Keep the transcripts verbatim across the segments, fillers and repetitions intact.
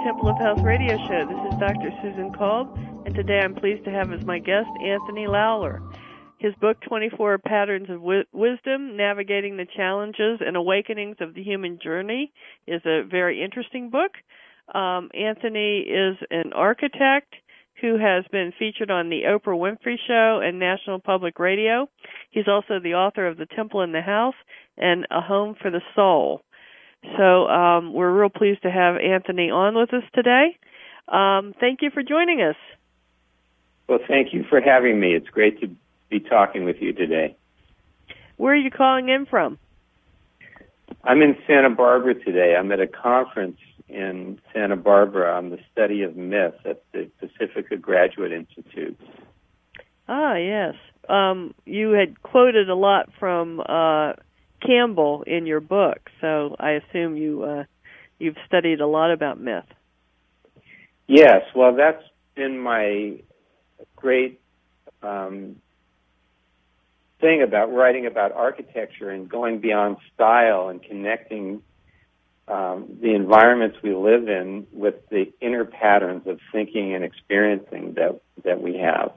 Temple of Health radio show. This is Doctor Susan Kolb, and today I'm pleased to have as my guest Anthony Lawler. His book, twenty-four Patterns of Wi- Wisdom, Navigating the Challenges and Awakenings of the Human Journey, is a very interesting book. Um, Anthony is an architect who has been featured on the Oprah Winfrey Show and National Public Radio. He's also the author of The Temple in the House and A Home for the Soul. So um, we're real pleased to have Anthony on with us today. Um, thank you for joining us. Well, thank you for having me. It's great to be talking with you today. Where are you calling in from? I'm in Santa Barbara today. I'm at a conference in Santa Barbara on the study of myth at the Pacifica Graduate Institute. Ah, yes. Um, you had quoted a lot from uh, Campbell in your book, so I assume you, uh, you've studied a lot about myth. Yes, well, that's been my great um, thing about writing about architecture and going beyond style and connecting um, the environments we live in with the inner patterns of thinking and experiencing that, that we have.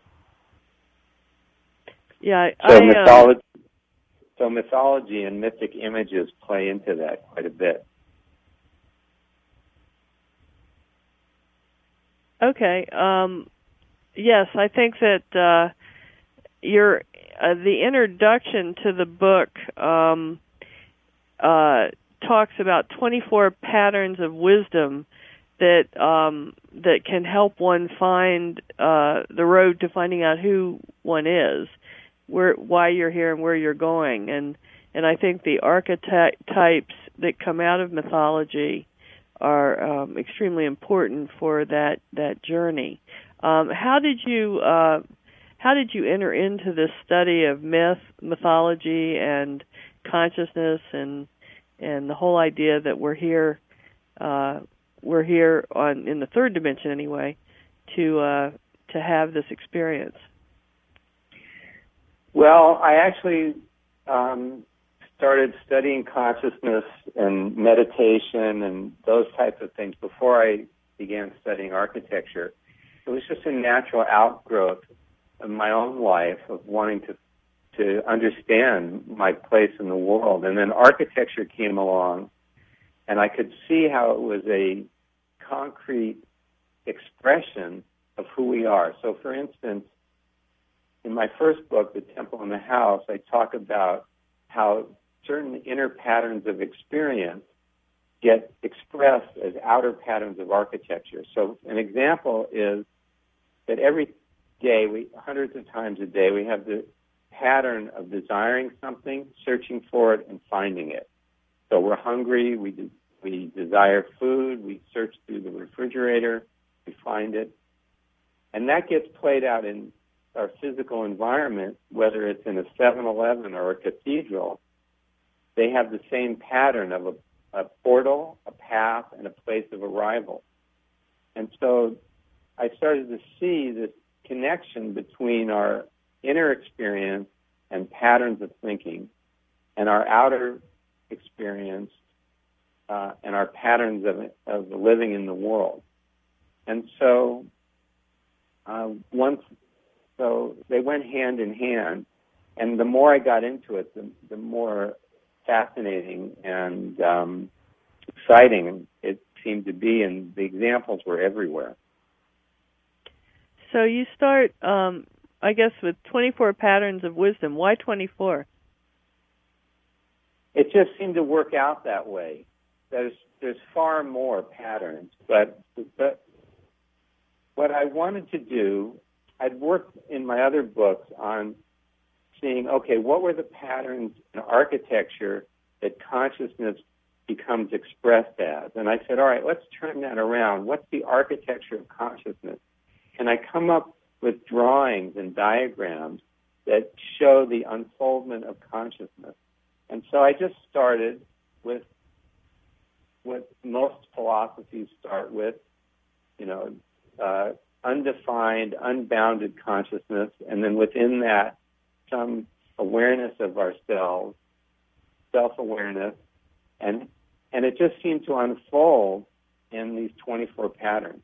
Yeah, so I, mythology, um, so mythology and mythic images play into that quite a bit. Okay. Um, yes, I think that uh, your uh, the introduction to the book um, uh, talks about twenty-four patterns of wisdom that um, that can help one find uh, the road to finding out who one is, where why you're here and where you're going, and and I think the archetypes that come out of mythology are um, extremely important for that that journey. Um, how did you uh, how did you enter into this study of myth, mythology, and consciousness, and and the whole idea that we're here uh, we're here on in the third dimension anyway to uh, to have this experience? Well, I actually um, started studying consciousness and meditation and those types of things before I began studying architecture. It was just a natural outgrowth of my own life of wanting to to understand my place in the world. And then architecture came along, and I could see how it was a concrete expression of who we are. So, for instance, in my first book, The Temple in the House, I talk about how certain inner patterns of experience get expressed as outer patterns of architecture. So an example is that every day, we hundreds of times a day, we have the pattern of desiring something, searching for it, and finding it. So we're hungry, we de- we desire food, we search through the refrigerator, we find it. And that gets played out in our physical environment, whether it's in a seven eleven or a cathedral. They have the same pattern of a, a portal, a path, and a place of arrival. And so I started to see this connection between our inner experience and patterns of thinking and our outer experience uh, and our patterns of, of living in the world. And so uh, once, so they went hand in hand, and the more I got into it, the, the more fascinating and um, exciting it seemed to be, and the examples were everywhere. So you start, um, I guess, with twenty-four patterns of wisdom. Why twenty-four? It just seemed to work out that way. There's there's far more patterns, but but what I wanted to do, I'd worked in my other books on seeing, okay, what were the patterns in architecture that consciousness becomes expressed as? And I said, all right, let's turn that around. What's the architecture of consciousness? And I come up with drawings and diagrams that show the unfoldment of consciousness. And so I just started with what most philosophies start with, you know, uh, undefined, unbounded consciousness, and then within that, some awareness of ourselves, self-awareness, and and it just seemed to unfold in these twenty-four patterns.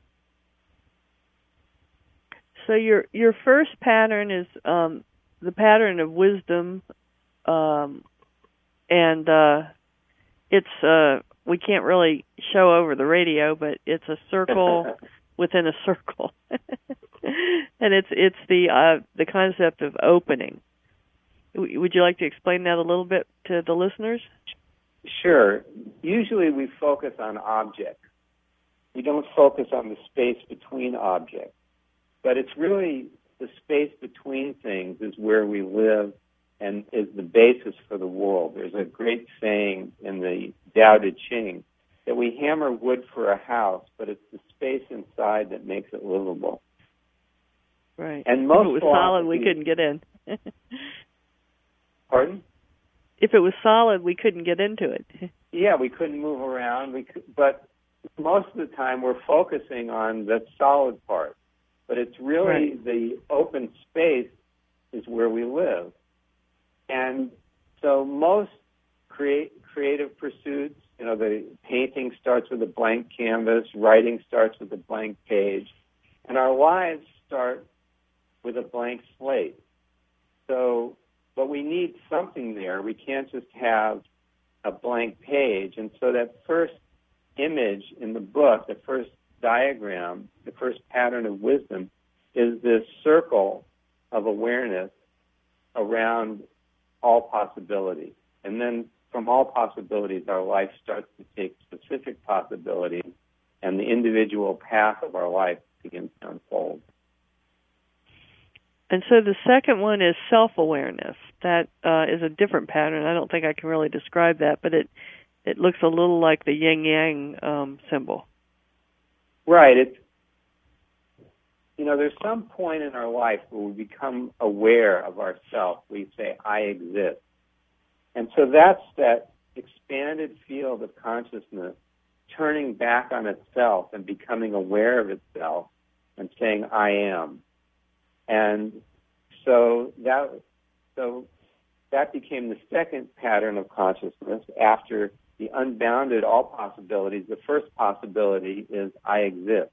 So your your first pattern is um, the pattern of wisdom, um, and uh, it's uh, we can't really show over the radio, but it's a circle within a circle, and it's it's the uh, the concept of opening. Would you like to explain that a little bit to the listeners? Sure. Usually we focus on objects. We don't focus on the space between objects. But it's really the space between things is where we live and is the basis for the world. There's a great saying in the Tao Te Ching that we hammer wood for a house, but it's the space inside that makes it livable. Right. And most if it was solid, we couldn't get in. Pardon? If it was solid, we couldn't get into it. Yeah, we couldn't move around. We could, but most of the time we're focusing on the solid part. But it's really right. the open space is where we live. And so most create, creative pursuits, you know, the painting starts with a blank canvas, writing starts with a blank page, and our lives start with a blank slate. So, but we need something there. We can't just have a blank page. And so that first image in the book, the first diagram, the first pattern of wisdom, is this circle of awareness around all possibilities. And then from all possibilities, our life starts to take specific possibilities, and the individual path of our life begins to unfold. And so the second one is self-awareness. That uh, is a different pattern. I don't think I can really describe that, but it it looks a little like the yin-yang um, symbol. Right. It's, you know, there's some point in our life where we become aware of ourselves. We say, I exist. And so that's that expanded field of consciousness turning back on itself and becoming aware of itself and saying, I am. And so that so that became the second pattern of consciousness after the unbounded all possibilities. The first possibility is I exist.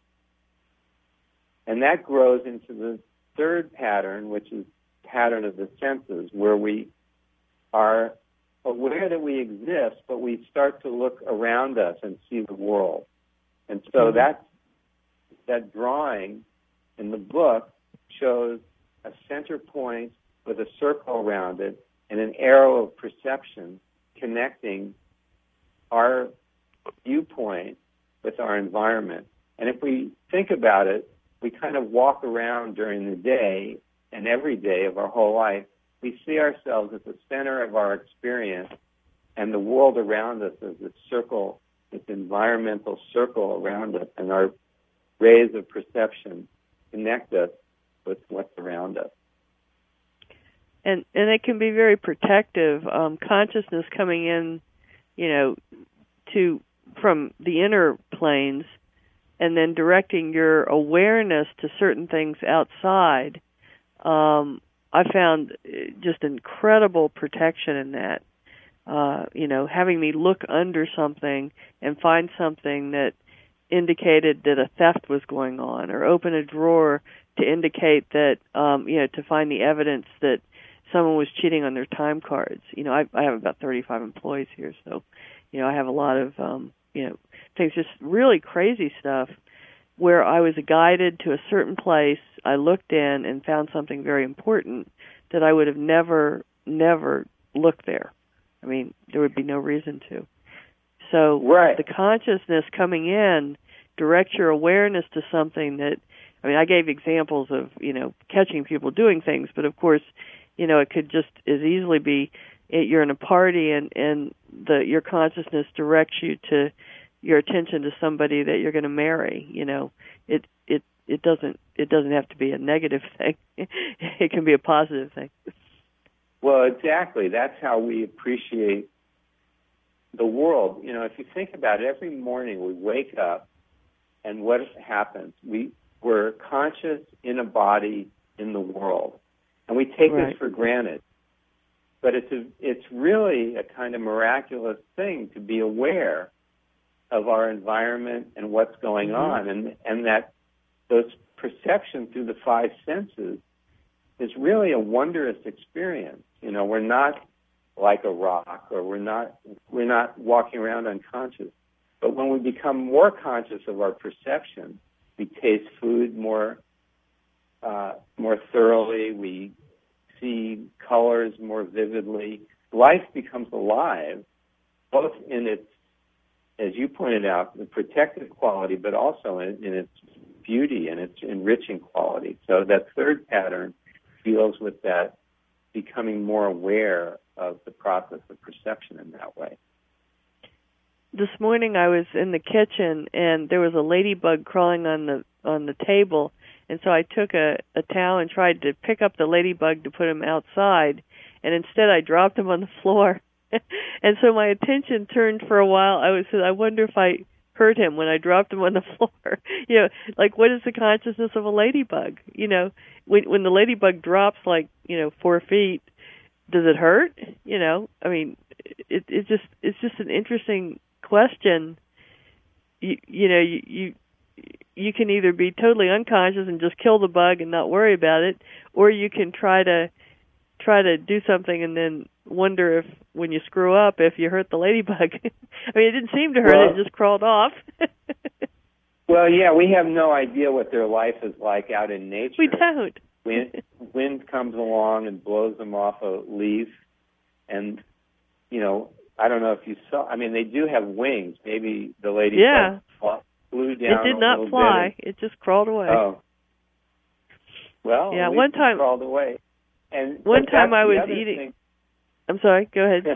And that grows into the third pattern, which is pattern of the senses, where we are aware that we exist, but we start to look around us and see the world. And so mm-hmm. that that drawing in the book shows a center point with a circle around it and an arrow of perception connecting our viewpoint with our environment. And if we think about it, we kind of walk around during the day and every day of our whole life. We see ourselves at the center of our experience, and the world around us is this circle, this environmental circle around us, and our rays of perception connect us with what's around us. And and it can be very protective. Um, consciousness coming in, you know, to from the inner planes, and then directing your awareness to certain things outside. Um, I found just incredible protection in that. Uh, you know, having me look under something and find something that indicated that a theft was going on, or open a drawer to indicate that, um, you know, to find the evidence that someone was cheating on their time cards. You know, I, I have about thirty-five employees here, so, you know, I have a lot of, um, you know, things, just really crazy stuff where I was guided to a certain place. I looked in and found something very important that I would have never, never looked there. I mean, there would be no reason to. So right. The consciousness coming in directs your awareness to something that, I mean, I gave examples of, you know, catching people doing things, but of course, you know, it could just as easily be it, you're in a party and, and the your consciousness directs you to your attention to somebody that you're going to marry. You know, it it it doesn't it doesn't have to be a negative thing. It can be a positive thing. Well, exactly. That's how we appreciate the world. You know, if you think about it, every morning we wake up, and what happens? We we're conscious in a body in the world, and we take right. this for granted. But it's a, it's really a kind of miraculous thing to be aware of our environment and what's going mm-hmm. on, and and that those perception through the five senses is really a wondrous experience. You know, we're not like a rock, or we're not we're not walking around unconscious. But when we become more conscious of our perception, we taste food more uh, more thoroughly. We see colors more vividly. Life becomes alive, both in its, as you pointed out, the protective quality, but also in, in its beauty and its enriching quality. So that third pattern deals with that, becoming more aware of the process of perception in that way. This morning I was in the kitchen and there was a ladybug crawling on the on the table, and so I took a, a towel and tried to pick up the ladybug to put him outside, and instead I dropped him on the floor. And so my attention turned for a while. I was I wonder if I hurt him when I dropped him on the floor. You know, like, what is the consciousness of a ladybug? You know, when when the ladybug drops like, you know, four feet, does it hurt? You know, I mean, it it just it's just an interesting question. You you know, you, you you can either be totally unconscious and just kill the bug and not worry about it, or you can try to try to do something and then wonder if, when you screw up, if you hurt the ladybug. I mean, it didn't seem to hurt well, it; it just crawled off. Well, yeah, we have no idea what their life is like out in nature. We don't. Wind, wind comes along and blows them off a leaf, and you know, I don't know if you saw. I mean, they do have wings. Maybe the ladybug yeah. flew down. It did not fly. Bit. It just crawled away. Oh, well, yeah. At One time, it crawled away. And one time I was eating. Thing. I'm sorry. Go ahead.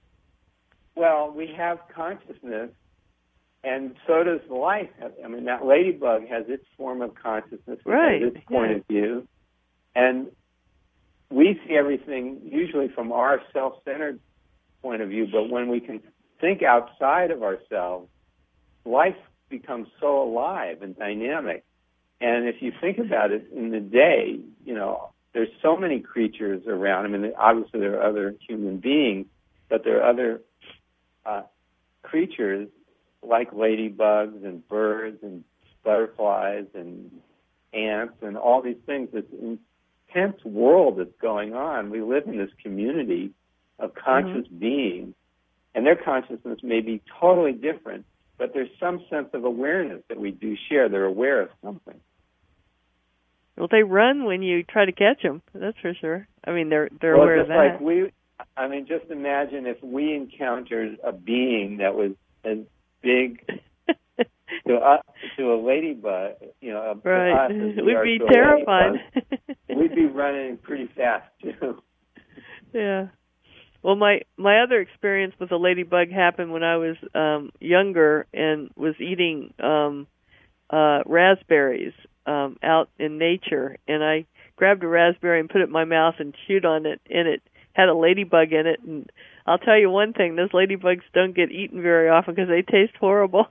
Well, we have consciousness, and so does life. I mean, that ladybug has its form of consciousness, right. has its point yeah. of view, and we see everything usually from our self-centered point of view. But when we can think outside of ourselves, life becomes so alive and dynamic. And if you think about it, in the day, you know, there's so many creatures around. I mean, obviously there are other human beings, but there are other uh, creatures like ladybugs and birds and butterflies and ants and all these things. This intense world that's going on. We live in this community of conscious mm-hmm. beings, and their consciousness may be totally different, but there's some sense of awareness that we do share. They're aware of something. Well, they run when you try to catch them. That's for sure. I mean, they're they're well, aware just of that. Like we, I mean, just imagine if we encountered a being that was as big to us, to a ladybug, you know, right. to us as we We'd are be to terrified. We'd be running pretty fast too. Yeah. Well, my my other experience with a ladybug happened when I was um younger and was eating um uh raspberries um out in nature, and I grabbed a raspberry and put it in my mouth and chewed on it, and it had a ladybug in it. And I'll tell you one thing, those ladybugs don't get eaten very often because they taste horrible.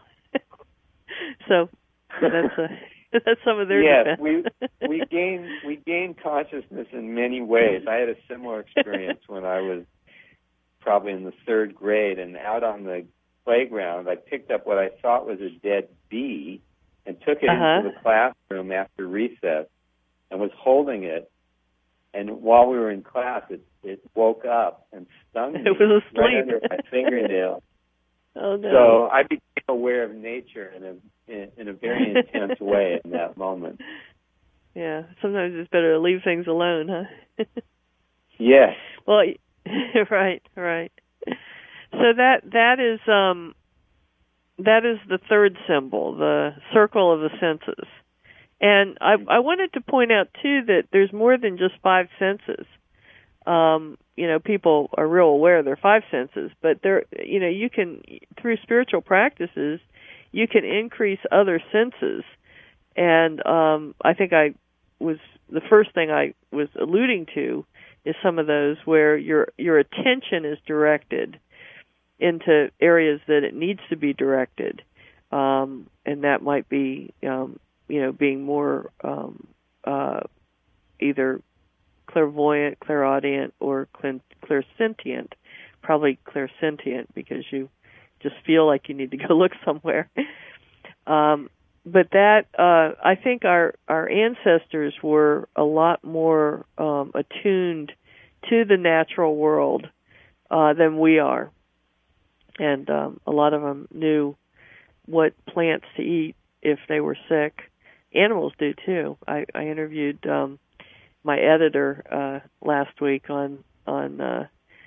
So that's a, that's some of their yes, defense. we we gain we gain consciousness in many ways. I had a similar experience when I was probably in the third grade, and out on the playground, I picked up what I thought was a dead bee and took it uh-huh. into the classroom after recess and was holding it. And while we were in class, it, it woke up and stung me it was asleep. right under my fingernail. Oh, no. So I became aware of nature in a in, in a very intense way in that moment. Yeah, sometimes it's better to leave things alone, huh? Yes. Well, right, right. So that that is um that is the third symbol, the circle of the senses. And I I wanted to point out too that there's more than just five senses. Um, you know, people are real aware of their five senses, but there, you know, you can, through spiritual practices, you can increase other senses. And um, I think I was the first thing I was alluding to is some of those where your your attention is directed into areas that it needs to be directed, um, and that might be, um, you know, being more um, uh, either clairvoyant, clairaudient, or clairsentient. Probably clairsentient because you just feel like you need to go look somewhere. Um, but that uh, I think our our ancestors were a lot more um, attuned to the natural world uh, than we are, and um, a lot of them knew what plants to eat if they were sick. Animals do too. I, I interviewed um, my editor uh, last week on on uh,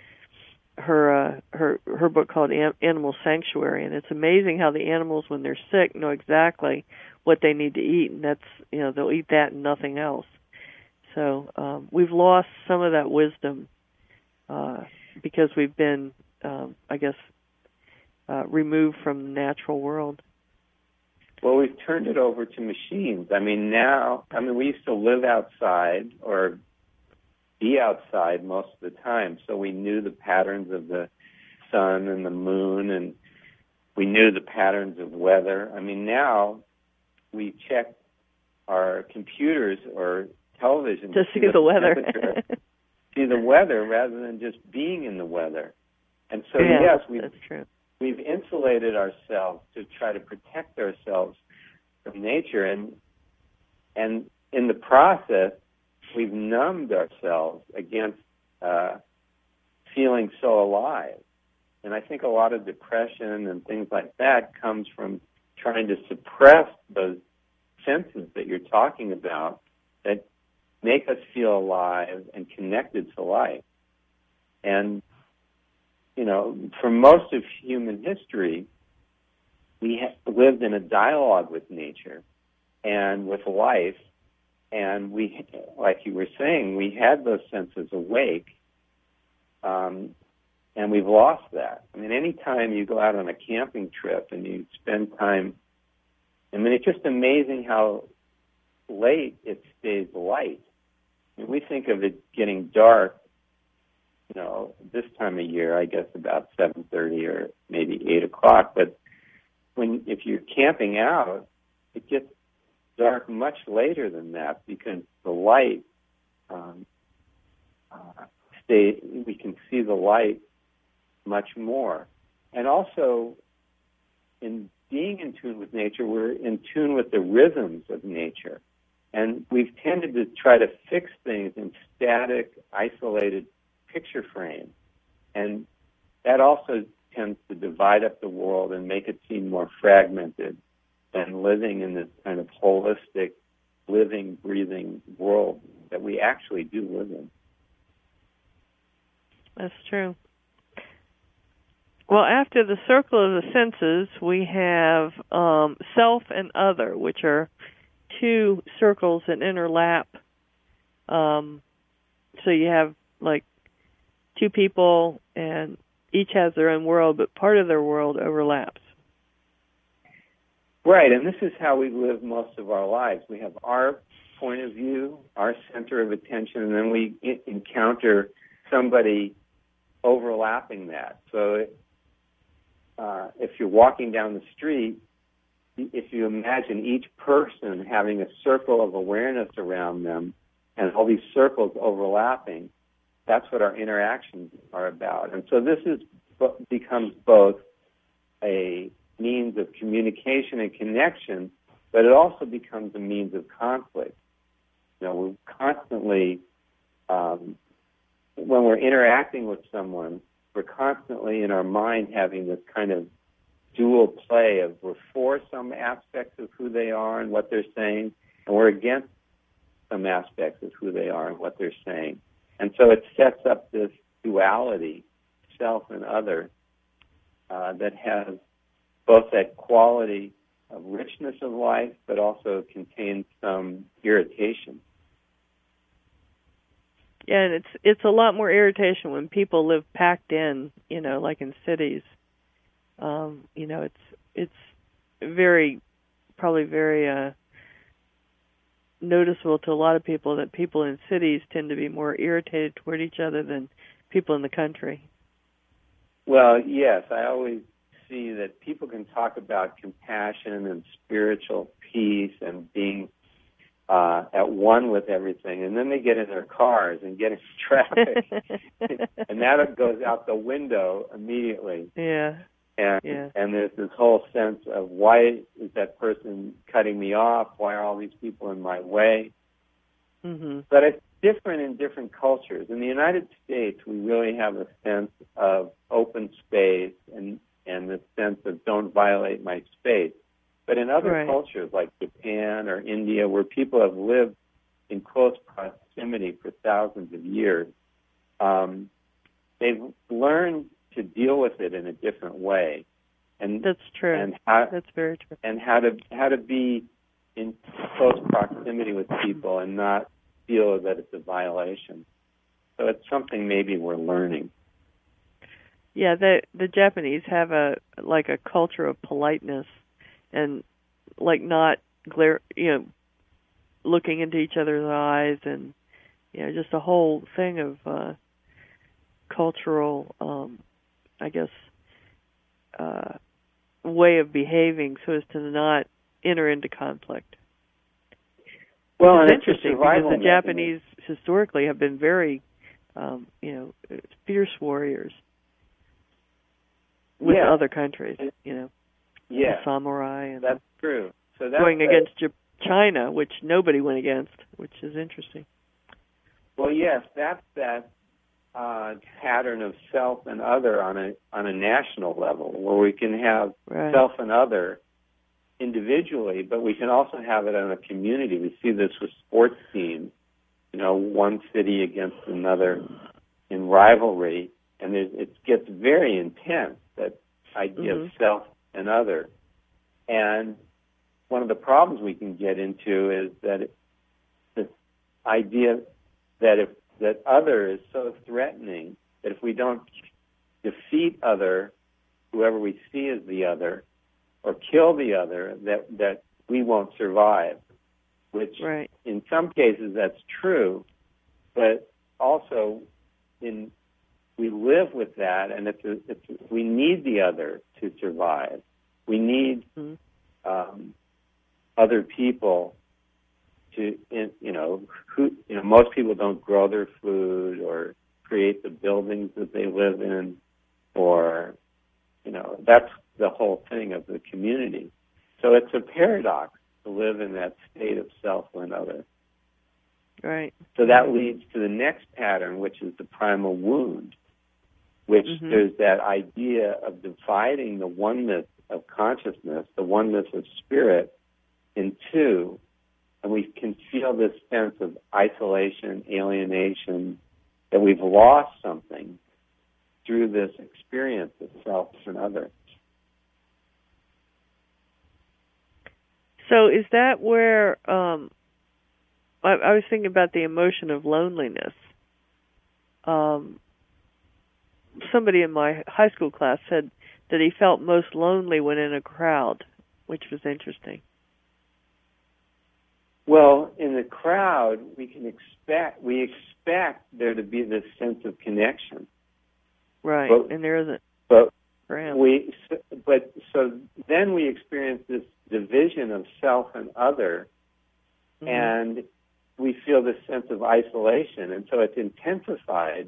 her uh, her her book called An- Animal Sanctuary, and it's amazing how the animals, when they're sick, know exactly what they need to eat, and that's you know they'll eat that and nothing else. So um, we've lost some of that wisdom uh, because we've been, um, I guess, uh, removed from the natural world. Well, we've turned it over to machines. I mean, now, I mean, we used to live outside or be outside most of the time, so we knew the patterns of the sun and the moon, and we knew the patterns of weather. I mean, now we check our computers or television to see the, the weather, see the weather rather than just being in the weather. And so, yeah, yes, we've, that's true. we've insulated ourselves to try to protect ourselves from nature, and and in the process, we've numbed ourselves against uh, feeling so alive. And I think a lot of depression and things like that comes from trying to suppress those senses that you're talking about that make us feel alive and connected to life. And, you know, for most of human history, we ha- lived in a dialogue with nature and with life. And we, like you were saying, we had those senses awake, um, and we've lost that. I mean, any time you go out on a camping trip and you spend time, I mean, it's just amazing how late it stays light. I mean, we think of it getting dark, you know, this time of year, I guess about seven thirty or maybe eight o'clock. But when if you're camping out, it gets dark much later than that because the light um, uh, stay. We can see the light much more, and also in being in tune with nature, we're in tune with the rhythms of nature, and we've tended to try to fix things in static, isolated picture frames, and that also tends to divide up the world and make it seem more fragmented than living in this kind of holistic, living, breathing world that we actually do live in. That's true. Well, after the circle of the senses, we have um, self and other, which are two circles that interlap. Um, so you have, like, two people, and each has their own world, but part of their world overlaps. Right, and this is how we live most of our lives. We have our point of view, our center of attention, and then we I- encounter somebody overlapping that. So uh, if you're walking down the street, if you imagine each person having a circle of awareness around them and all these circles overlapping, that's what our interactions are about. And so this is becomes both a means of communication and connection, but it also becomes a means of conflict. You know, we're constantly, um, when we're interacting with someone, we're constantly in our mind having this kind of dual play of we're for some aspects of who they are and what they're saying, and we're against some aspects of who they are and what they're saying. And so it sets up this duality, self and other, uh, that has both that quality of richness of life, but also contains some irritation. Yeah, and it's it's a lot more irritation when people live packed in, you know, like in cities. Um, you know, it's it's very, probably very uh, noticeable to a lot of people that people in cities tend to be more irritated toward each other than people in the country. Well, yes, I always see that people can talk about compassion and spiritual peace and being uh, at one with everything, and then they get in their cars and get into traffic, and that goes out the window immediately. Yeah. And, yeah. and there's this whole sense of, why is that person cutting me off? Why are all these people in my way? Mm-hmm. But it's different in different cultures. In the United States, we really have a sense of open space and, and the sense of don't violate my space. But in other Right. cultures like Japan or India, where people have lived in close proximity for thousands of years, um, they've learned to deal with it in a different way. And that's true. And how, that's very true. And how to how to be in close proximity with people and not feel that it's a violation. So it's something maybe we're learning. Yeah, the the Japanese have a like a culture of politeness and like not glare, you know, looking into each other's eyes, and you know, just a whole thing of uh, cultural, um, I guess, uh, way of behaving so as to not enter into conflict. Well, it's and interesting it's because the mechanism. Japanese historically have been very, um, you know, fierce warriors with yeah. other countries. You know, yeah, the samurai, and that's true. So that's going a, against China, which nobody went against, which is interesting. Well, yes, that's that uh, pattern of self and other on a on a national level, where we can have Right. self and other individually, but we can also have it on a community. We see this with sports teams, you know, one city against another in rivalry, and it, it gets very intense, that idea Mm-hmm. of self and other. And one of the problems we can get into is that it, this idea that if that other is so threatening that if we don't defeat other, whoever we see as the other, or kill the other, that that we won't survive. Which, Right. in some cases, that's true, but also in we live with that, and it's, a, it's a, we need the other to survive. We need Mm-hmm. um, other people to, you know, who, you know, most people don't grow their food or create the buildings that they live in, or, you know, that's the whole thing of the community. So it's a paradox to live in that state of self and other. Right. So that leads to the next pattern, which is the primal wound, which Mm-hmm. there's that idea of dividing the oneness of consciousness, the oneness of spirit, in two, and we can feel this sense of isolation, alienation, that we've lost something through this experience of self and other. So is that where um, I, I was thinking about the emotion of loneliness? Um, somebody in my high school class said that he felt most lonely when in a crowd, which was interesting. Well, in the crowd, we can expect we expect there to be this sense of connection, Right, but, and there isn't. But for him. we, but so then we experience this division of self and other, Mm-hmm. and we feel this sense of isolation, and so it's intensified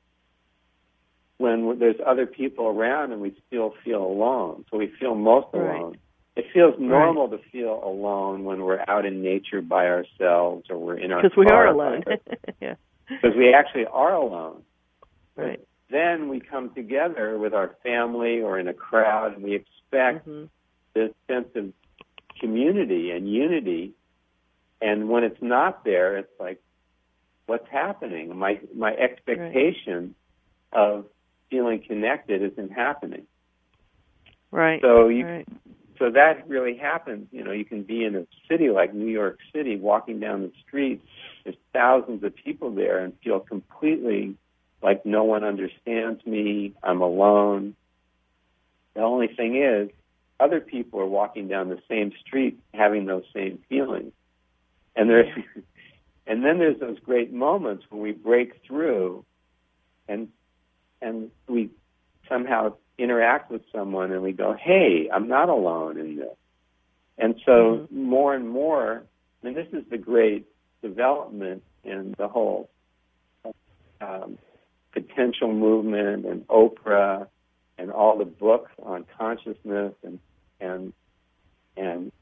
when there's other people around and we still feel alone. So we feel most Right. alone. It feels normal Right. to feel alone when we're out in nature by ourselves, or we're in our Because we car are alone. by Yeah. because we actually are alone. Right. But then we come together with our family or in a crowd, and we expect Mm-hmm. this sense of community and unity. And when it's not there, it's like, what's happening? My my expectation right. of feeling connected isn't happening. Right. So you, right. so that really happens. You know, you can be in a city like New York City, walking down the street. There's thousands of people there, and feel completely like no one understands me. I'm alone. The only thing is, other people are walking down the same street, having those same feelings. And there's, and then there's those great moments when we break through, and and we somehow interact with someone, and we go, "Hey, I'm not alone in this." And so mm-hmm. more and more, and this is the great development in the whole um, potential movement and Oprah and all the books on consciousness and and and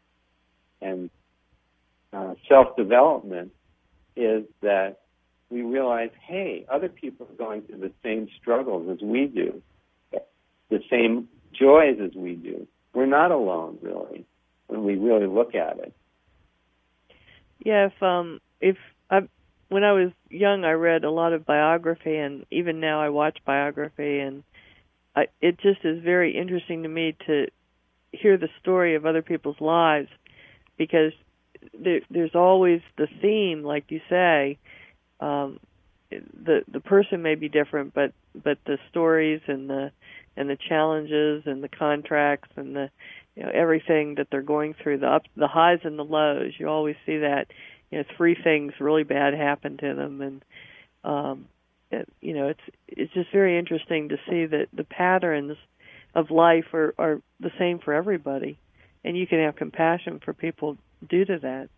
and uh, self-development is that we realize, hey, other people are going through the same struggles as we do, the same joys as we do. We're not alone, really, when we really look at it. Yeah, if um, if I, when I was young, I read a lot of biography, and even now I watch biography, and I, it just is very interesting to me to hear the story of other people's lives, because there, there's always the theme, like you say. Um, the the person may be different, but but the stories and the and the challenges and the contracts and the you know everything that they're going through, the ups, the highs and the lows. You always see that. You know, three things really bad happen to them, and um, it, you know it's it's just very interesting to see that the patterns of life are, are the same for everybody, and you can have compassion for people due to that.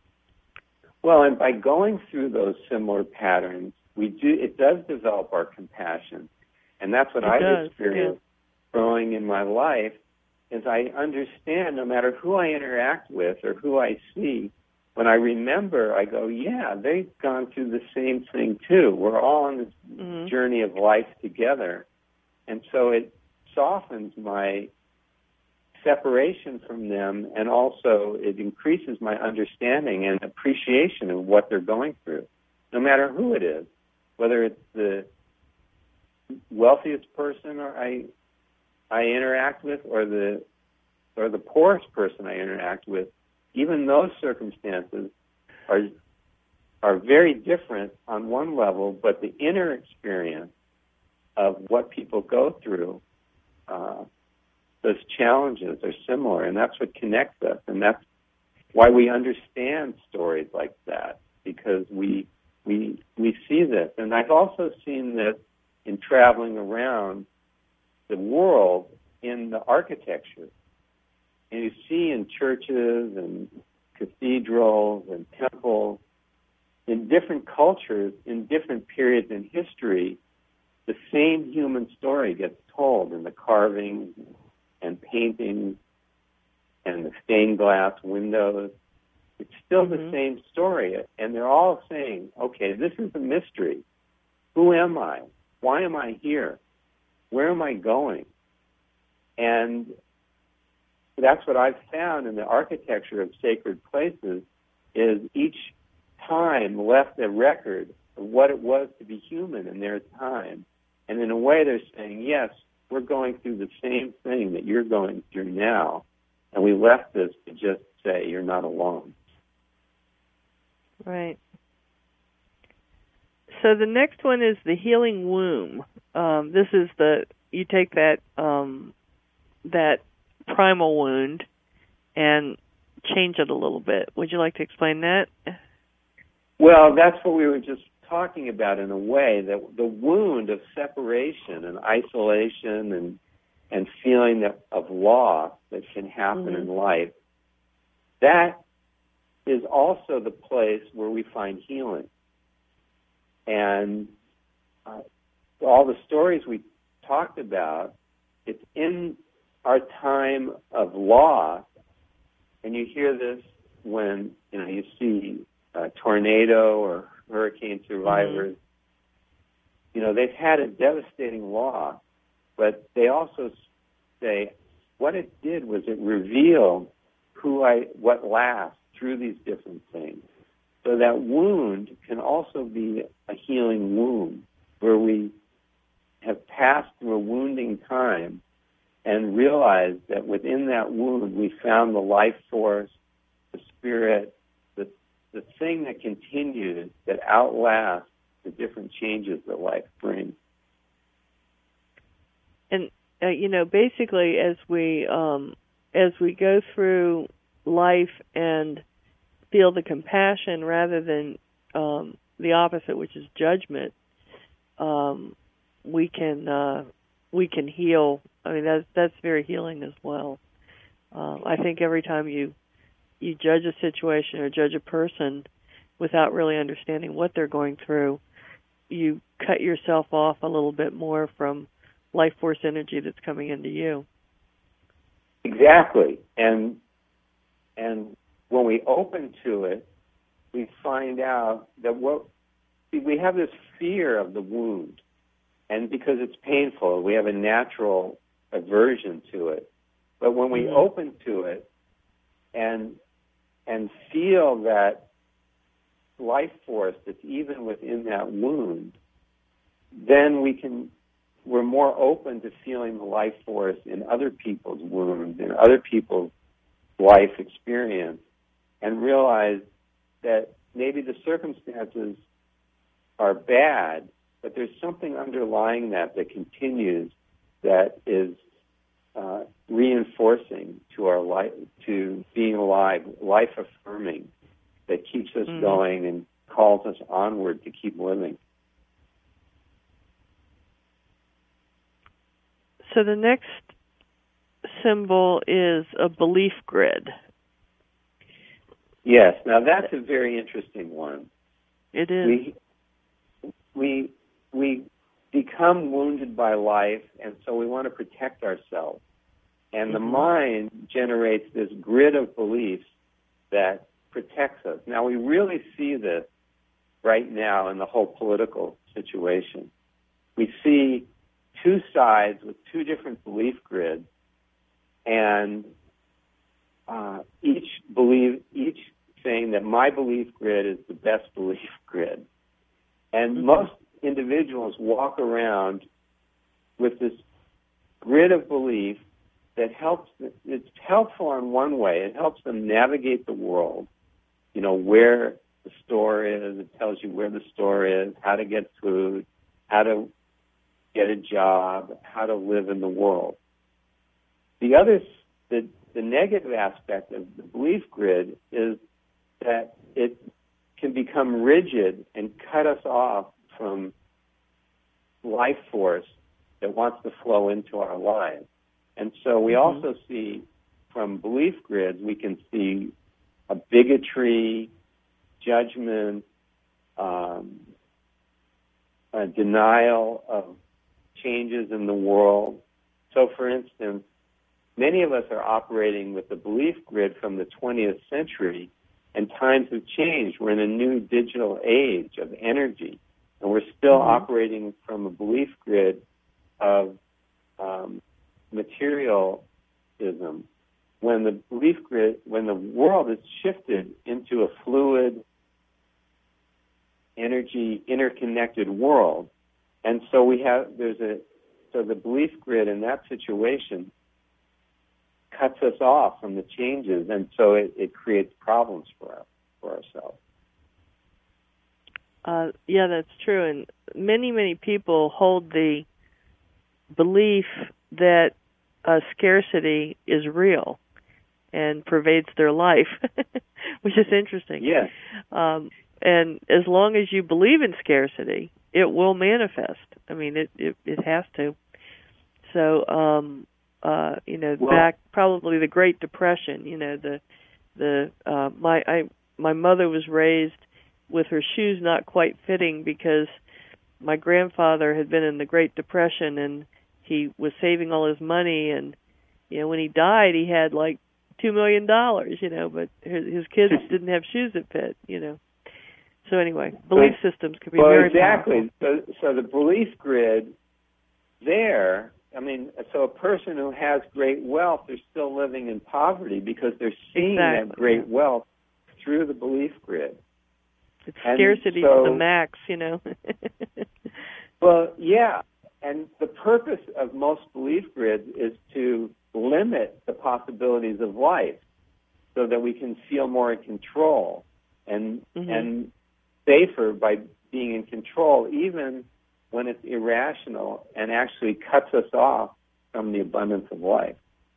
Well, and by going through those similar patterns, we do it does develop our compassion, and that's what it I've does, experienced yeah. growing in my life. Is I understand no matter who I interact with or who I see, when I remember, I go, yeah, they've gone through the same thing too. We're all on this mm-hmm. journey of life together, and so it softens my separation from them, and also it increases my understanding and appreciation of what they're going through, no matter who it is, whether it's the wealthiest person or I I interact with or the or the poorest person I interact with. Even those circumstances are are very different on one level, but the inner experience of what people go through, uh, those challenges are similar, and that's what connects us, and that's why we understand stories like that, because we we we see this. And I've also seen this in traveling around the world in the architecture. And you see in churches and cathedrals and temples, in different cultures, in different periods in history, the same human story gets told in the carvings and paintings and the stained glass windows. It's still mm-hmm. the same story, and they're all saying, okay, this is a mystery. Who am I? Why am I here? Where am I going? And that's what I've found in the architecture of sacred places, is each time left a record of what it was to be human in their time. And in a way they're saying, yes, we're going through the same thing that you're going through now, and we left this to just say you're not alone. Right. So the next one is the healing womb. Um, this is the, you take that um, that primal wound and change it a little bit. Would you like to explain that? Well, that's what we were just talking about in a way, that the wound of separation and isolation and and feeling of, of loss that can happen mm-hmm. in life, that is also the place where we find healing. And uh, all the stories we talked about, it's in our time of loss, and you hear this when you know you see a tornado or hurricane survivors. Mm-hmm. You know, they've had a devastating loss, but they also say what it did was it revealed who I, what lasts through these different things. So that wound can also be a healing wound, where we have passed through a wounding time and realized that within that wound we found the life force, the spirit, the the thing that continues, that outlasts the different changes that life brings. And uh, you know, basically, as we um, as we go through life and feel the compassion rather than um, the opposite, which is judgment, um, we can uh, we can heal. I mean, that's that's very healing as well. Um, I think every time you you judge a situation or judge a person without really understanding what they're going through, you cut yourself off a little bit more from life force energy that's coming into you. Exactly. And and when we open to it, we find out that what see, we have this fear of the wound. And because it's painful, we have a natural aversion to it. But when we mm-hmm. open to it and and feel that life force that's even within that wound, then we can we're more open to feeling the life force in other people's wounds, in other people's life experience, and realize that maybe the circumstances are bad, but there's something underlying that that continues, that is uh, reinforcing to our life, to being alive, life affirming, that keeps us mm-hmm. going and calls us onward to keep living. So the next symbol is a belief grid. Yes. Now that's a very interesting one. It is. We we we become wounded by life, and so we want to protect ourselves. And mm-hmm. the mind generates this grid of beliefs that protects us. Now we really see this right now in the whole political situation. We see two sides with two different belief grids, and uh, each believe each saying that my belief grid is the best belief grid. And mm-hmm. most individuals walk around with this grid of belief that helps. It's helpful in one way. It helps them navigate the world. You know, where the store is. It tells you where the store is, how to get food, how to get a job, how to live in the world. The other, the, the negative aspect of the belief grid is that it can become rigid and cut us off from life force that wants to flow into our lives. And so we mm-hmm. also see from belief grids, we can see a bigotry, judgment, um, a denial of changes in the world. So, for instance, many of us are operating with the belief grid from the twentieth century, and times have changed. We're in a new digital age of energy, and we're still mm-hmm. operating from a belief grid of um, materialism. When the belief grid, when the world has shifted into a fluid, energy, interconnected world, and so we have, there's a, so the belief grid in that situation cuts us off from the changes, and so it, it creates problems for us, for ourselves. Uh, yeah, that's true, and many, many people hold the belief that uh, scarcity is real and pervades their life, which is interesting. Yes. Um, and as long as you believe in scarcity, it will manifest. I mean, it it, it has to. So, um, uh, you know, well, back probably the Great Depression. You know, the the uh, my I my mother was raised with her shoes not quite fitting because my grandfather had been in the Great Depression and he was saving all his money, and you know, when he died, he had like two million dollars. You know, but his, his kids didn't have shoes that fit. You know. So anyway, belief but, systems can be well, very exactly. powerful. So, so the belief grid there, I mean, so a person who has great wealth, they're still living in poverty because they're seeing exactly. that great wealth through the belief grid. It's scarcity so, to the max, you know. Well, yeah, and the purpose of most belief grids is to limit the possibilities of life so that we can feel more in control and mm-hmm. and safer by being in control, even when it's irrational and actually cuts us off from the abundance of life.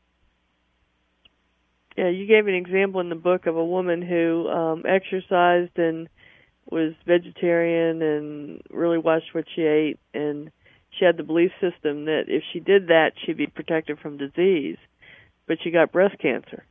Yeah, you gave an example in the book of a woman who um, exercised and was vegetarian and really watched what she ate, and she had the belief system that if she did that, she'd be protected from disease, but she got breast cancer.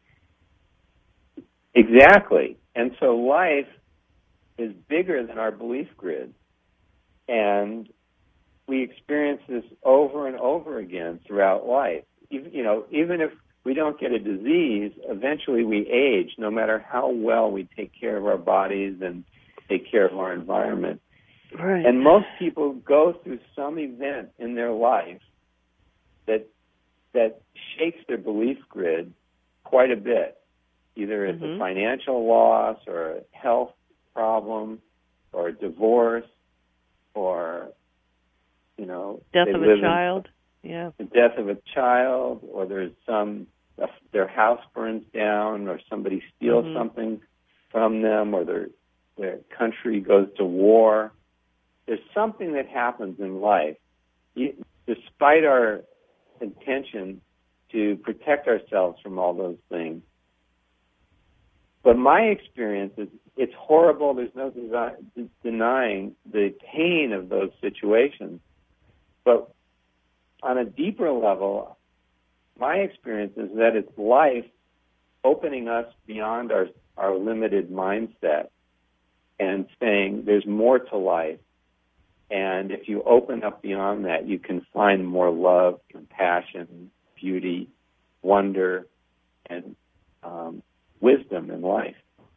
Exactly. And so life is bigger than our belief grid. And we experience this over and over again throughout life. Even, you know, even if we don't get a disease, eventually we age, no matter how well we take care of our bodies and take care of our environment. Right. And most people go through some event in their life that that shakes their belief grid quite a bit. Either it's mm-hmm. a financial loss or a health problem or a divorce or, you know, death they of live a child. Yeah. The death of a child, or there's some, their house burns down, or somebody steals mm-hmm. something from them, or their their country goes to war. There's something that happens in life, despite our intention to protect ourselves from all those things. But my experience is it's horrible. There's no desi- denying the pain of those situations. But on a deeper level, my experience is that it's life opening us beyond our, our limited mindset and saying there's more to life. And if you open up beyond that, you can find more love, compassion, beauty, wonder, and um, wisdom in life.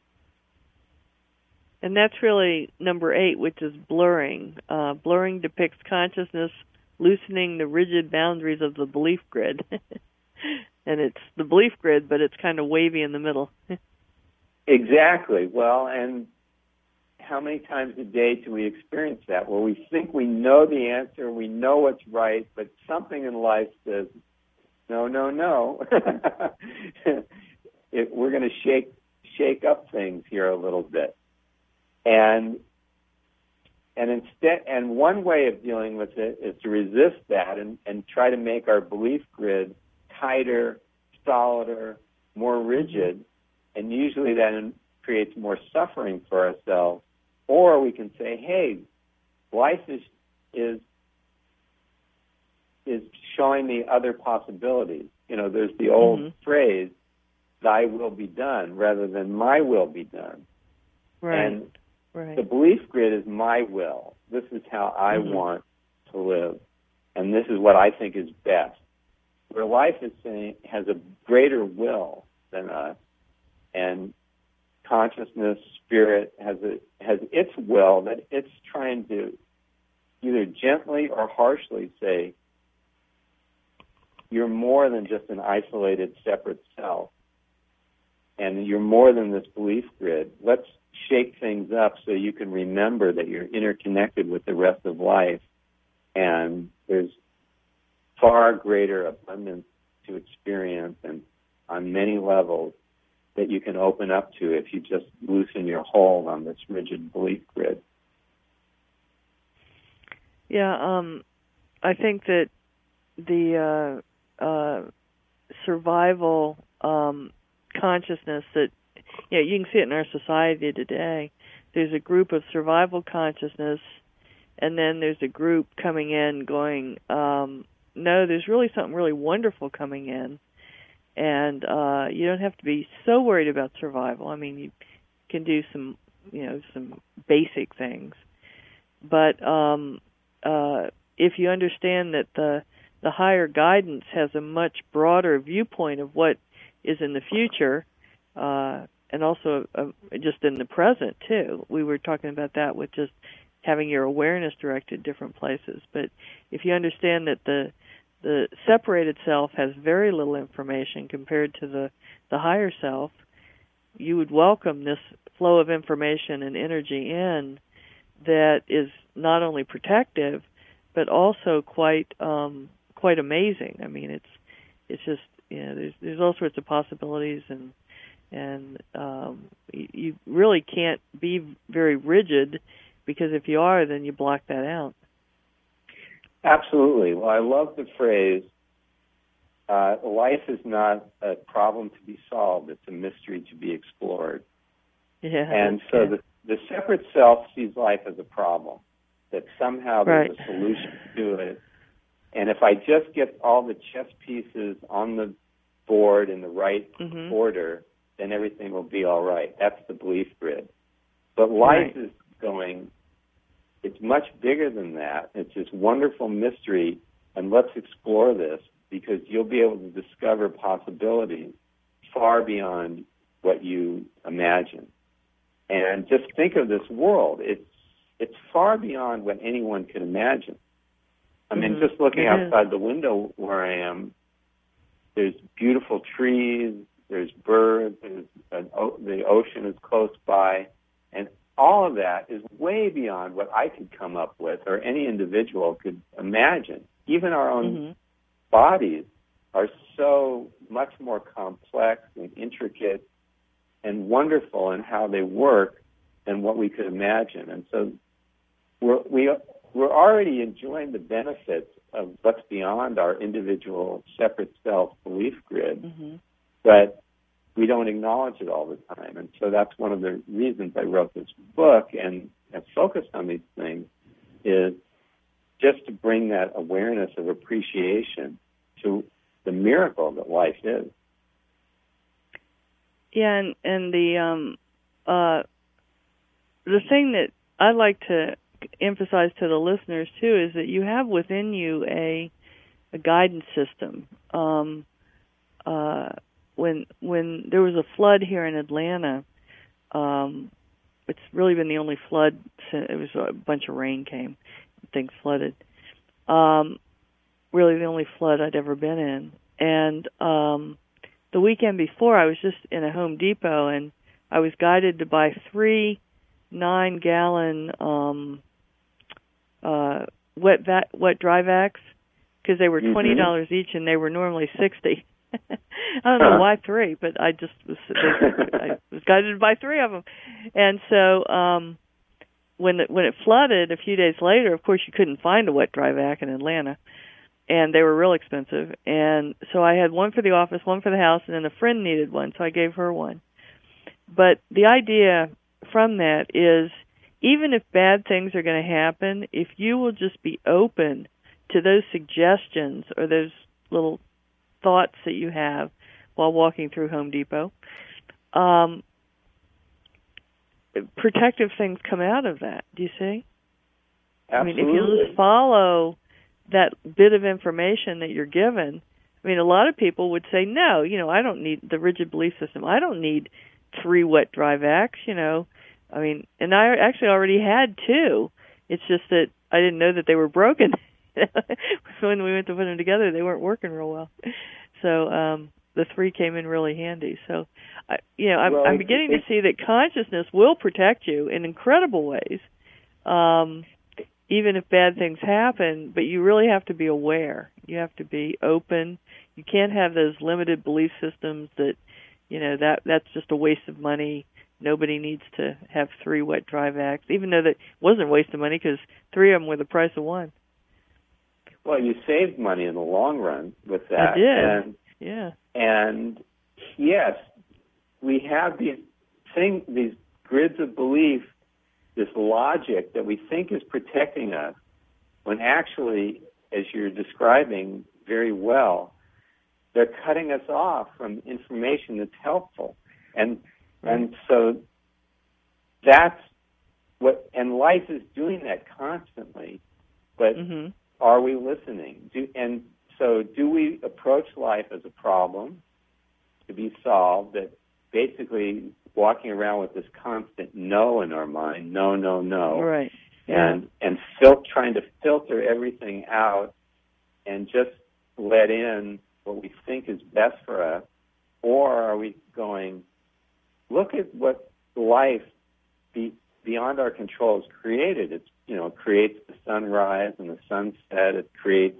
And that's really number eight, which is blurring. Uh, blurring depicts consciousness loosening the rigid boundaries of the belief grid. And it's the belief grid, but it's kind of wavy in the middle. Exactly. Well, and how many times a day do we experience that, where we think we know the answer, we know what's right, but something in life says, no, no, no. it, we're going to shake shake up things here a little bit. And and instead, and one way of dealing with it is to resist that and, and try to make our belief grid tighter, solider, more rigid, and usually that creates more suffering for ourselves. Or we can say, hey, life is is is showing me other possibilities. You know, there's the old mm-hmm. phrase, thy will be done, rather than my will be done. Right. And right. the belief grid is my will. This is how I mm-hmm. want to live. And this is what I think is best. Where life is saying, has a greater will than us, and consciousness, spirit has a, has its will that it's trying to either gently or harshly say, you're more than just an isolated, separate self, and you're more than this belief grid. Let's shake things up so you can remember that you're interconnected with the rest of life, and there's far greater abundance to experience and on many levels that you can open up to if you just loosen your hold on this rigid belief grid. Yeah, um, I think that the uh, uh, survival um, consciousness that, yeah, you can see it in our society today. There's a group of survival consciousness, and then there's a group coming in going, um, no, there's really something really wonderful coming in. And uh, you don't have to be so worried about survival. I mean, you can do some, you know, some basic things. But um, uh, if you understand that the the higher guidance has a much broader viewpoint of what is in the future, uh, and also uh, just in the present too. We were talking about that with just having your awareness directed different places. But if you understand that the The separated self has very little information compared to the, the higher self, you would welcome this flow of information and energy in that is not only protective, but also quite um, quite amazing. I mean, it's it's just, you know, there's there's all sorts of possibilities, and and um, you, you really can't be very rigid, because if you are, then you block that out. Absolutely. Well, I love the phrase, uh, life is not a problem to be solved, it's a mystery to be explored. Yeah. And so yeah. the, the separate self sees life as a problem, that somehow there's right. a solution to it. And if I just get all the chess pieces on the board in the right mm-hmm. order, then everything will be all right. That's the belief grid. But life right. is going, it's much bigger than that. It's this wonderful mystery, and let's explore this, because you'll be able to discover possibilities far beyond what you imagine. And just think of this world. It's it's far beyond what anyone could imagine. I mean, mm-hmm. just looking outside the window where I am, there's beautiful trees, there's birds, there's an, the ocean is close by, and all of that is way beyond what I could come up with or any individual could imagine. Even our own mm-hmm. bodies are so much more complex and intricate and wonderful in how they work than what we could imagine. And so we're, we, we're already enjoying the benefits of what's beyond our individual separate self belief grid, mm-hmm. but we don't acknowledge it all the time. And so that's one of the reasons I wrote this book and have focused on these things, is just to bring that awareness of appreciation to the miracle that life is. Yeah, and, and the um, uh, the thing that I like to emphasize to the listeners too is that you have within you a a guidance system. Um, uh, when when there was a flood here in Atlanta, um, it's really been the only flood. Since, it was a bunch of rain came, things flooded. Um, really, the only flood I'd ever been in, and um, the weekend before, I was just in a Home Depot, and I was guided to buy three nine-gallon um, uh, wet va- wet dry vacs, because they were twenty dollars mm-hmm. each, and they were normally sixty. I don't know why three, but I just was I was guided to buy three of them, and so um, when it, when it flooded a few days later, of course you couldn't find a wet dry vac in Atlanta. And they were real expensive. And so I had one for the office, one for the house, and then a friend needed one, so I gave her one. But the idea from that is, even if bad things are going to happen, if you will just be open to those suggestions or those little thoughts that you have while walking through Home Depot, um, protective things come out of that. Do you see? Absolutely. I mean, if you just follow that bit of information that you're given, I mean, a lot of people would say, no, you know, I don't need the rigid belief system. I don't need three wet dry vacs, you know. I mean, and I actually already had two. It's just that I didn't know that they were broken. When we went to put them together, they weren't working real well. So um, the three came in really handy. So, I, you know, I'm, well, I'm beginning to see that consciousness will protect you in incredible ways. Um even if bad things happen, but you really have to be aware. You have to be open. You can't have those limited belief systems that, you know, that that's just a waste of money. Nobody needs to have three wet dry vacs, even though that wasn't a waste of money because three of them were the price of one. Well, you saved money in the long run with that. I did, and, yeah. And, yes, we have these things, these grids of belief, this logic that we think is protecting us, when actually, as you're describing very well, they're cutting us off from information that's helpful. And and so that's what, and life is doing that constantly, but mm-hmm. are we listening? Do, and so do we approach life as a problem to be solved, that basically walking around with this constant no in our mind, no, no, no, right? And yeah. and fil- trying to filter everything out and just let in what we think is best for us, or are we going, look at what life be, beyond our control has created? It's, you know, it creates the sunrise and the sunset. It creates,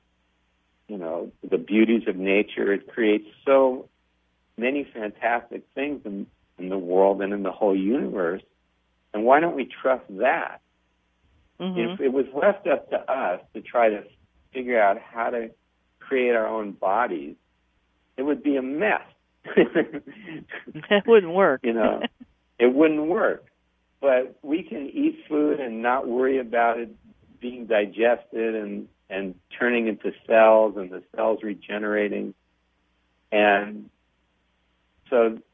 you know, the beauties of nature. It creates so many fantastic things in, in the world and in the whole universe. And why don't we trust that? Mm-hmm. If it was left up to us to try to figure out how to create our own bodies, it would be a mess. That wouldn't work. You know, it wouldn't work. But we can eat food and not worry about it being digested and, and turning into cells and the cells regenerating. And so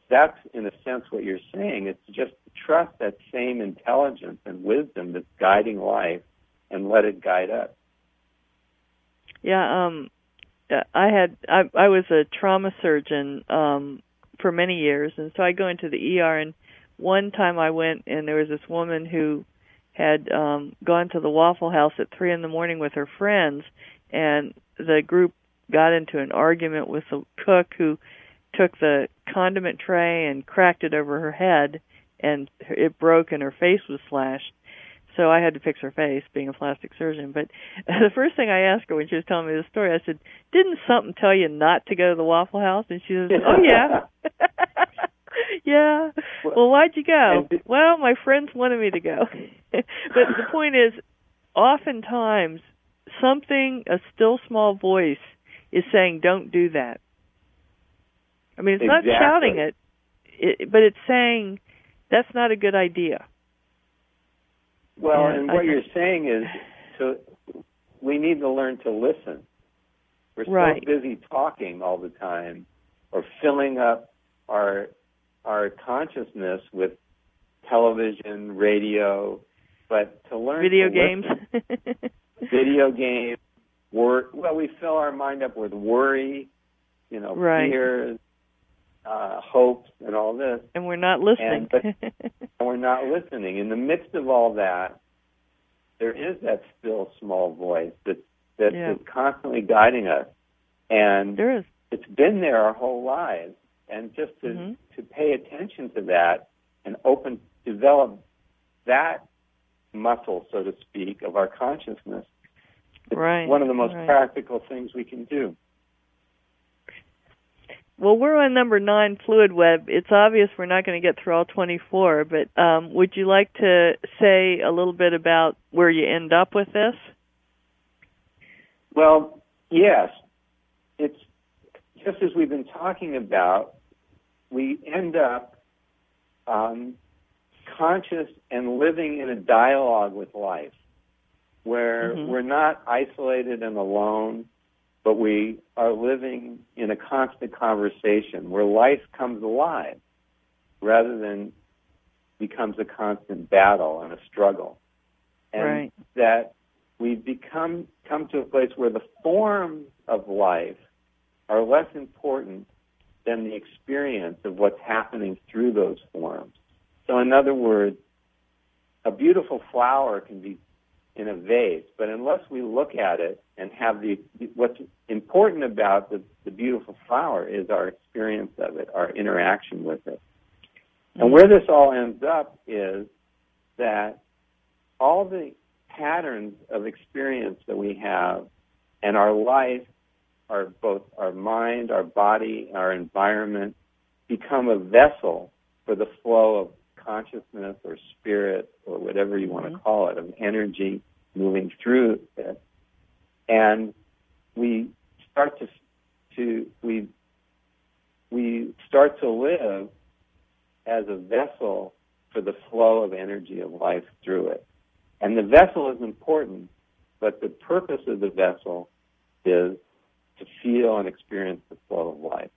that's, in a sense, what you're saying. It's just trust that same intelligence and wisdom that's guiding life and let it guide us. Yeah, um, I had I, I was a trauma surgeon um, for many years, and so I go into the E R. And one time I went, and there was this woman who had um, gone to the Waffle House at three in the morning with her friends, and the group got into an argument with the cook who took the condiment tray and cracked it over her head, and it broke and her face was slashed. So I had to fix her face, being a plastic surgeon. But the first thing I asked her when she was telling me the story, I said, "Didn't something tell you not to go to the Waffle House?" And she says, "Oh, yeah." Yeah. Well, why'd you go? Well, my friends wanted me to go. But the point is, oftentimes, something, a still small voice, is saying, don't do that. I mean, it's exactly. not shouting it, it, but it's saying, that's not a good idea. Well, and, and what I, you're saying is, so we need to learn to listen. We're right. so busy talking all the time, or filling up our our consciousness with television, radio, but to learn video to games, listen, video games, wor- well, we fill our mind up with worry, you know, right. fears, uh, hopes, and all this, and we're not listening. And, but and we're not listening. In the midst of all that, there is that still small voice that that yeah. is constantly guiding us, and there is. It's been there our whole lives. And just to, mm-hmm. to pay attention to that and open, develop that muscle, so to speak, of our consciousness, it's right. one of the most right. practical things we can do. Well, we're on number nine, Fluid Web. It's obvious we're not going to get through all twenty-four, but um, would you like to say a little bit about where you end up with this? Well, yes. It's just as we've been talking about, we end up um, conscious and living in a dialogue with life, where mm-hmm. we're not isolated and alone, but we are living in a constant conversation where life comes alive rather than becomes a constant battle and a struggle. And right. that we've become come to a place where the forms of life are less important than the experience of what's happening through those forms. So in other words, a beautiful flower can be in a vase, but unless we look at it and have the, what's important about the, the beautiful flower is our experience of it, our interaction with it. Mm-hmm. And where this all ends up is that all the patterns of experience that we have and our life, our both our mind, our body, our environment, become a vessel for the flow of consciousness or spirit or whatever you want to call it, of energy moving through it. And we start to to we we start to live as a vessel for the flow of energy of life through it. And the vessel is important, but the purpose of the vessel is to feel and experience the flow of life.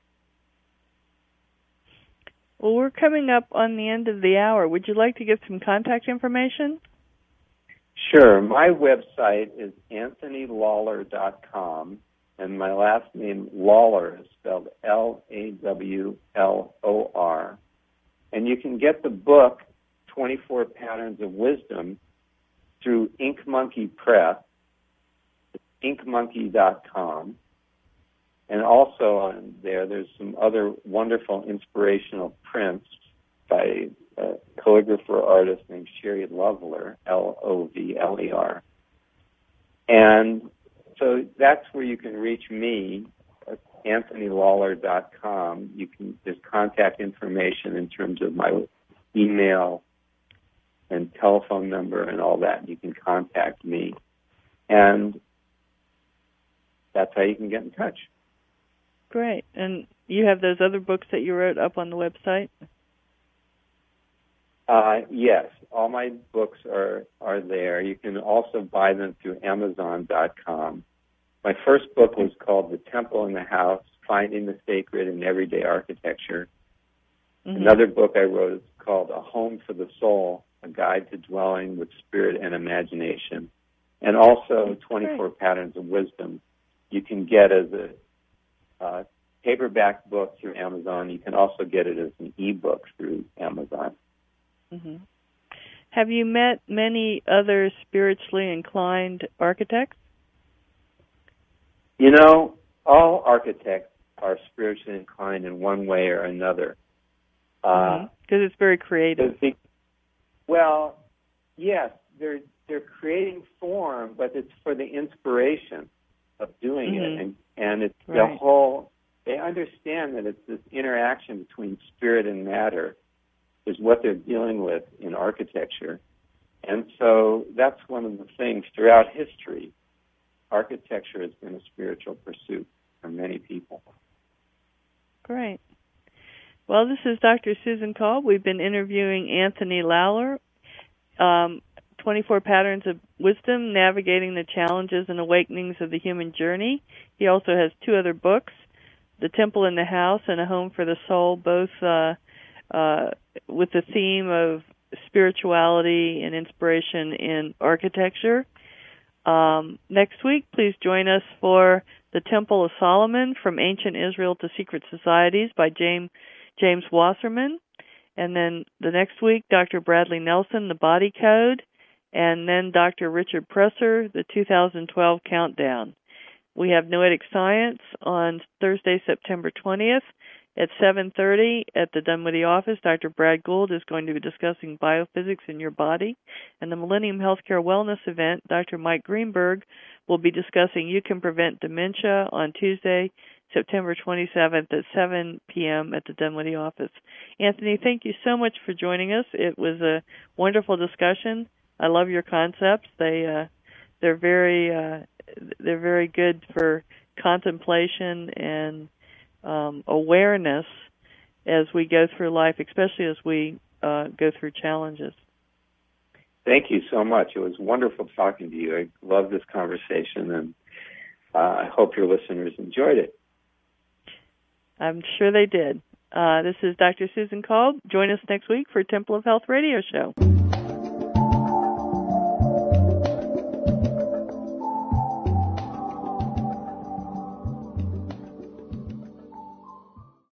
Well, we're coming up on the end of the hour. Would you like to give some contact information? Sure. My website is anthony lawler dot com, and my last name, Lawler, is spelled L A W L O R. And you can get the book, twenty-four Patterns of Wisdom, through Ink Monkey Press, ink monkey dot com. And also on there, there's some other wonderful inspirational prints by a calligrapher artist named Sherry Loveler, L O V L E R. And so that's where you can reach me, at anthony lawler dot com. You can, there's contact information in terms of my email and telephone number and all that. You can contact me. And that's how you can get in touch. Great. And you have those other books that you wrote up on the website? Uh, yes. All my books are, are there. You can also buy them through amazon dot com. My first book was called The Temple in the House, Finding the Sacred in Everyday Architecture. Mm-hmm. Another book I wrote is called A Home for the Soul, A Guide to Dwelling with Spirit and Imagination, and also twenty-four Patterns of Wisdom. You can get as a uh, paperback book through Amazon. You can also get it as an e-book through Amazon. Mm-hmm. Have you met many other spiritually inclined architects? You know, all architects are spiritually inclined in one way or another. Because uh, mm-hmm. it's very creative. The, well, yes, they're they're creating form, but it's for the inspiration of doing mm-hmm. it, and and it's right. the whole. They understand that it's this interaction between spirit and matter is what they're dealing with in architecture, and so that's one of the things throughout history. Architecture has been a spiritual pursuit for many people. Great. Well, this is Doctor Susan Kolb. We've been interviewing Anthony Lawler, um, twenty-four Patterns of Wisdom, Navigating the Challenges and Awakenings of the Human Journey. He also has two other books, The Temple in the House and A Home for the Soul, both uh, uh, with the theme of spirituality and inspiration in architecture. Um, next week, please join us for The Temple of Solomon, From Ancient Israel to Secret Societies by James James Wasserman. And then the next week, Doctor Bradley Nelson, The Body Code, and then Doctor Richard Presser, The two thousand twelve Countdown. We have Noetic Science on Thursday, September twentieth at seven thirty at the Dunwoody office. Doctor Brad Gould is going to be discussing biophysics in your body. And the Millennium Healthcare Wellness event, Doctor Mike Greenberg will be discussing You Can Prevent Dementia on Tuesday, September twenty-seventh at seven p.m. at the Dunwoody office. Anthony, thank you so much for joining us. It was a wonderful discussion. I love your concepts. They uh, they're very uh, they're very good for contemplation and um, awareness as we go through life, especially as we uh, go through challenges. Thank you so much. It was wonderful talking to you. I love this conversation, and uh, I hope your listeners enjoyed it. I'm sure they did. Uh, this is Doctor Susan Kolb. Join us next week for Temple of Health radio show.